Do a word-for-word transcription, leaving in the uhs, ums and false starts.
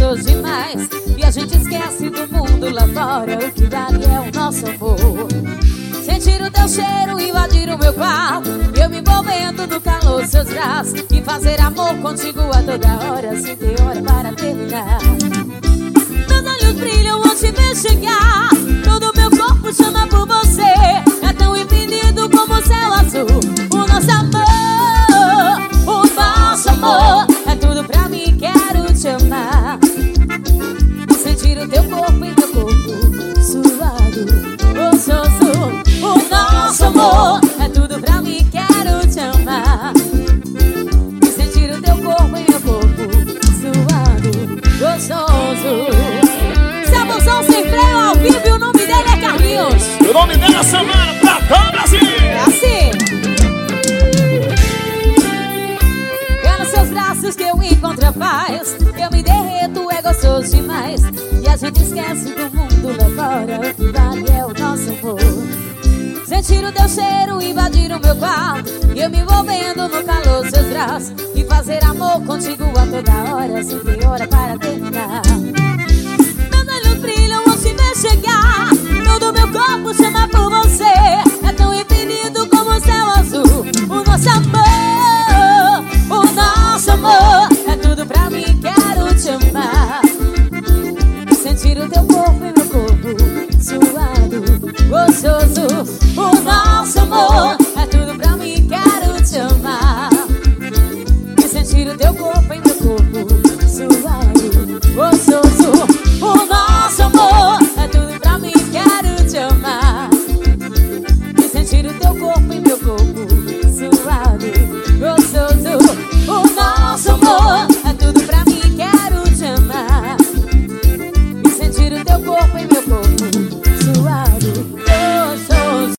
gostoso demais. E a gente esquece do mundo lá fora. O que vale é o nosso amor. Sentir o teu cheiro, invadir o meu quarto, eu me envolvendo no calor dos seus braços, e fazer amor contigo a toda hora, sem ter hora para terminar. Meus olhos brilham ao te ver chegar, todo meu corpo chama por você. É tão infinito como o céu azul. O nosso amor, o nosso amor é tudo pra mim, quero te amar. Sentir o teu corpo em meu corpo, suado, gostoso. O nosso amor é tudo pra mim, quero te amar. Sentir o teu corpo em meu corpo, suado, gostoso. Sabuzão sem freio ao vivo e o nome dele é Carlinhos. O nome dele é Samara, pra todo Brasil. É assim. É nos seus braços que eu encontro a paz. Eu me derreto, é gostoso demais. E a gente esquece do mundo lá fora. O que vale é o nosso amor. Sentir o teu cheiro, invadir o meu quarto, e eu me envolvendo no calor dos seus braços, e fazer amor contigo a toda hora, sem ter hora para